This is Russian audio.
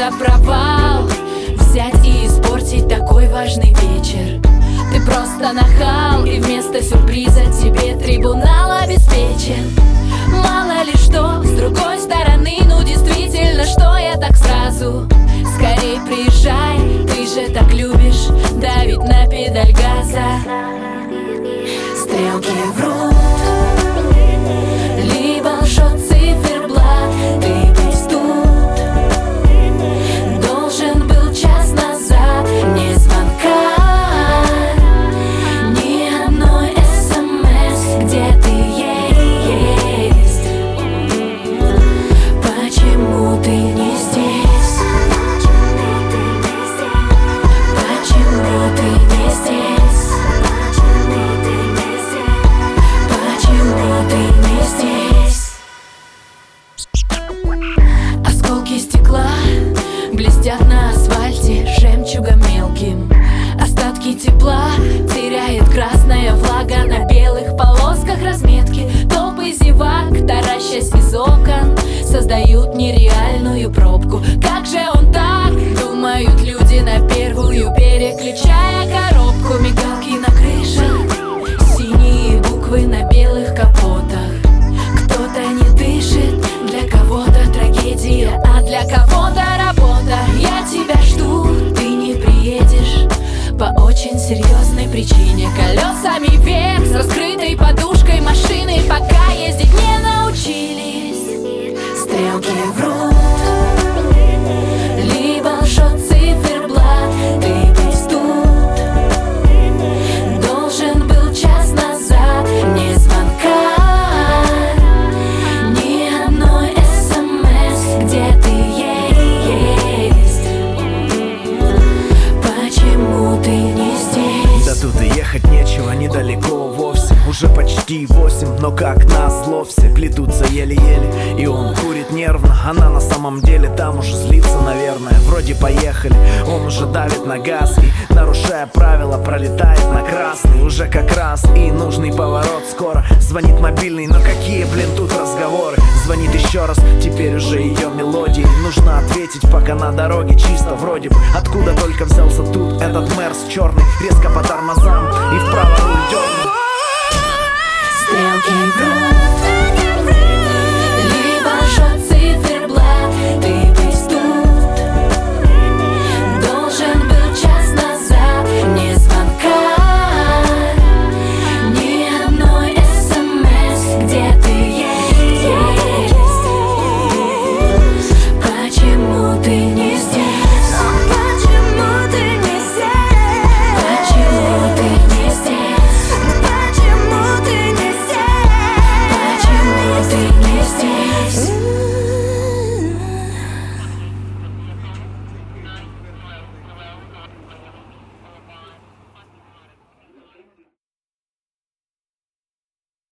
это провал. Взять и испортить такой важный вечер. Ты просто нахал, и вместо сюрприза тебе трибунал обеспечен. Мало ли что, с другой стороны, ну действительно, что я так сразу? Скорей приезжай, ты же так любишь давить на педаль газа. Стрелки врут, либо лжет циферблат. Ты быть тут должен был час назад. Ни звонка, ни одной СМС, где ты есть. Почему ты не здесь? Почему ты не здесь? Почему ты не здесь? Осколки стекла блестят на асфальте жемчугом мелким. Остатки тепла теряет красная влага на белых полосках разметки. Толпы зевак, таращась из окон, создают нереальную пробку. Как же он так? Думают люди на первую, переключая коробку. Мигалки на крышах, синие буквы на белых капотах. Кто-то не дышит, для кого-то трагедия, а для кого-то работа. Я тебя жду, ты не приедешь по очень серьезной причине. Колесами вверх, с раскрытой подушкой машины, пока ездить не научились. Стрелки врут, либо лжет циферблат. Ты быть тут должен был час назад. Ни звонка, ни одной СМС, где ты есть. Почему ты не здесь? Да тут и ехать нечего, недалеко вовсе. Уже почти 8, но как назло все плетутся еле-еле. И он курит нервно, она на самом деле там уже злится, наверное. Вроде поехали, он уже давит на газ и, нарушая правила, пролетает на красный. Уже как раз и нужный поворот скоро. Звонит мобильный, но какие, блин, тут разговоры. Звонит еще раз, теперь уже ее мелодии. Нужно ответить, пока на дороге чисто вроде бы. Откуда только взялся тут этот Мерс черный, резко по тормозам и вправо